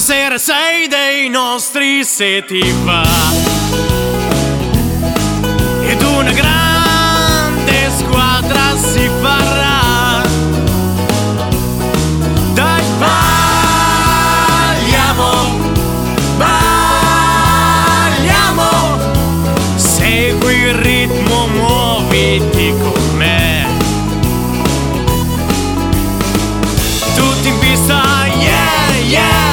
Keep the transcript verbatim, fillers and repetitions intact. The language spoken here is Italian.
Stasera sei dei nostri se ti va. Ed una grande squadra si farà. Dai, balliamo, balliamo, segui il ritmo, muoviti con me. Tutti in pista, yeah, yeah.